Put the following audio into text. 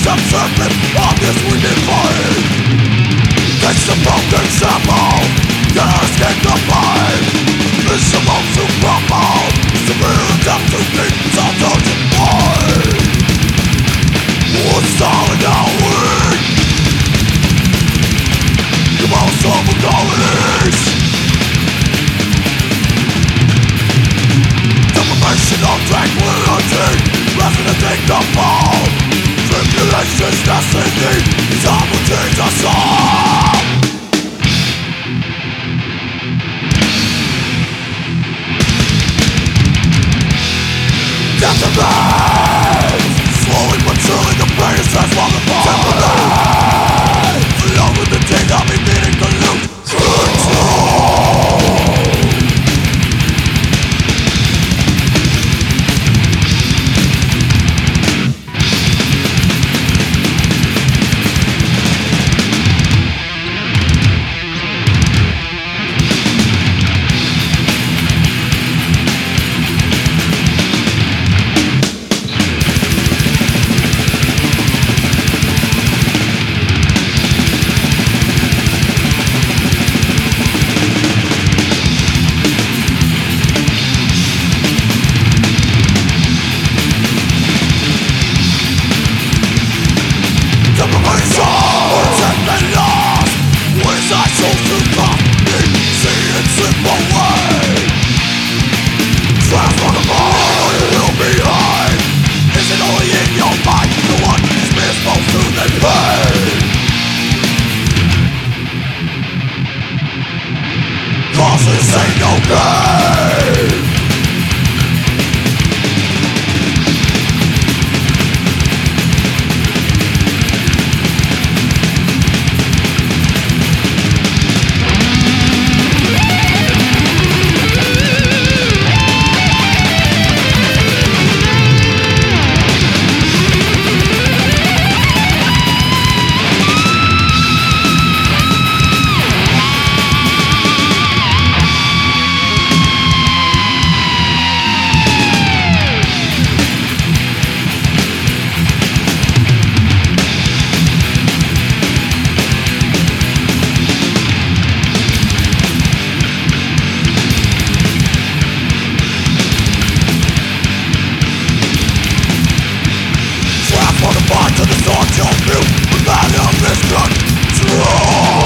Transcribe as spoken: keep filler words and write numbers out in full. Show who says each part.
Speaker 1: surface of this wicked mind. It's the broken sample that escape the mind. It's supposed to crumble, severe enough to keep self-tortured mind. What's solid now weak? The most overgoings. Deprivation of tranquility, resonating the fall. Tribulation's destiny, sabotage us all. Death remains, slowly but surely the brain is transformed apart. Death remains, along with the day I'll be needing to lose control. Causes ain't no game. To the sword, your view, the value of this control.